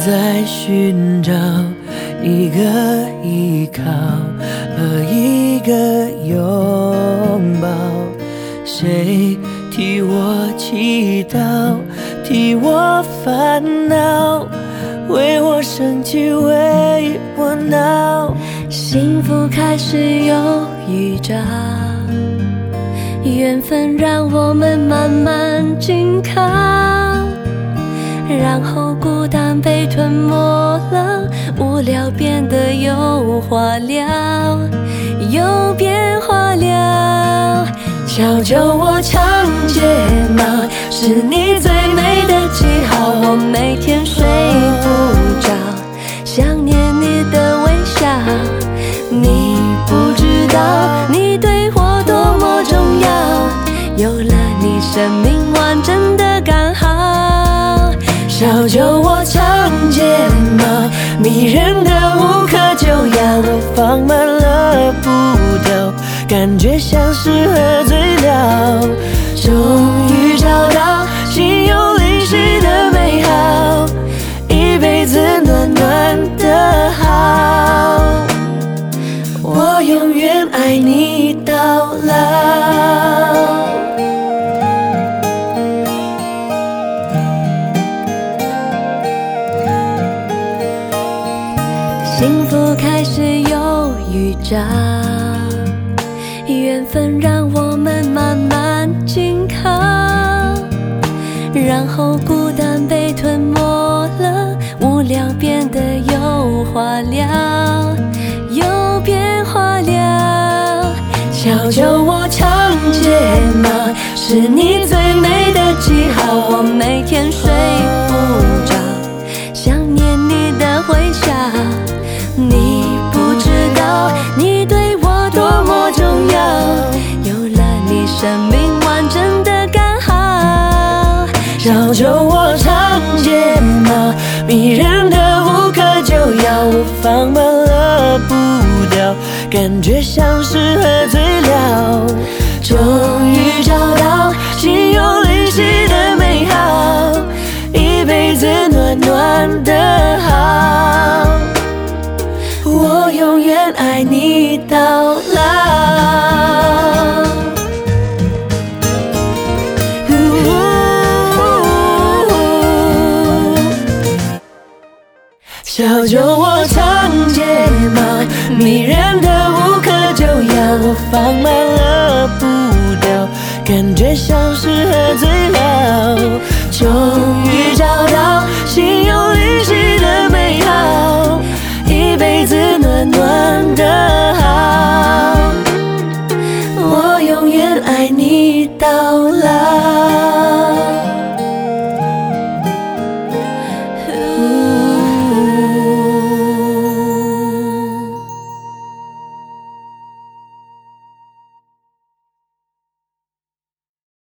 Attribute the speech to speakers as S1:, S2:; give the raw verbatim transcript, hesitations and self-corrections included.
S1: 在寻找一个依靠和一个拥抱，谁替我祈祷，替我烦恼，为我生气，为我闹。
S2: 幸福开始有预兆，缘分让我们慢慢紧靠，然后孤单被吞没了，无聊变得有话聊，有变化了。悄悄我唱睫毛，是你最美的记号，我每天睡不着，想念你的微笑。你不知道你对我多么重要，有了你生命完整的刚好。
S1: 小酒窝长睫毛，迷人的无可救药，我放慢了步调，感觉像是喝醉了。终于找到心有灵犀的美好，一辈子暖暖的好，我永远爱你到老。
S2: 幸福开始有预兆，缘分让我们慢慢紧靠，然后孤单被吞没了，无聊变得有话聊，有变化了。
S1: 小酒窝长睫毛，
S2: 是你最美的记号，我每天睡不着，想念你的微笑。你不知道你对我多么重要，有了你生命完整的刚好。
S1: 小酒窝长睫毛，迷人的无可救药，我放慢了步调，感觉像是喝醉了。终于找到心有灵犀的美好，一辈子暖暖的好，我永远爱你到老。小酒窝长睫毛，迷人的无可救药，我放慢了步调，感觉像是喝醉